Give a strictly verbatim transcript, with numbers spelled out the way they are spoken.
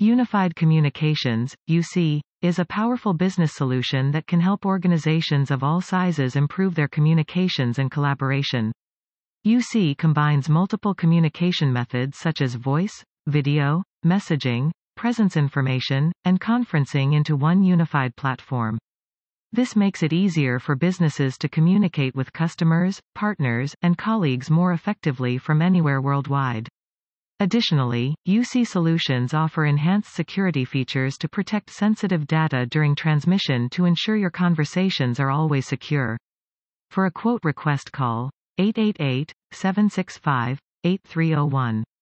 Unified Communications, U C, is a powerful business solution that can help organizations of all sizes improve their communications and collaboration. U C combines multiple communication methods such as voice, video, messaging, presence information, and conferencing into one unified platform. This makes it easier for businesses to communicate with customers, partners, and colleagues more effectively from anywhere worldwide. Additionally, U C solutions offer enhanced security features to protect sensitive data during transmission to ensure your conversations are always secure. For a quote request, call eight eight eight, seven six five, eight three zero one.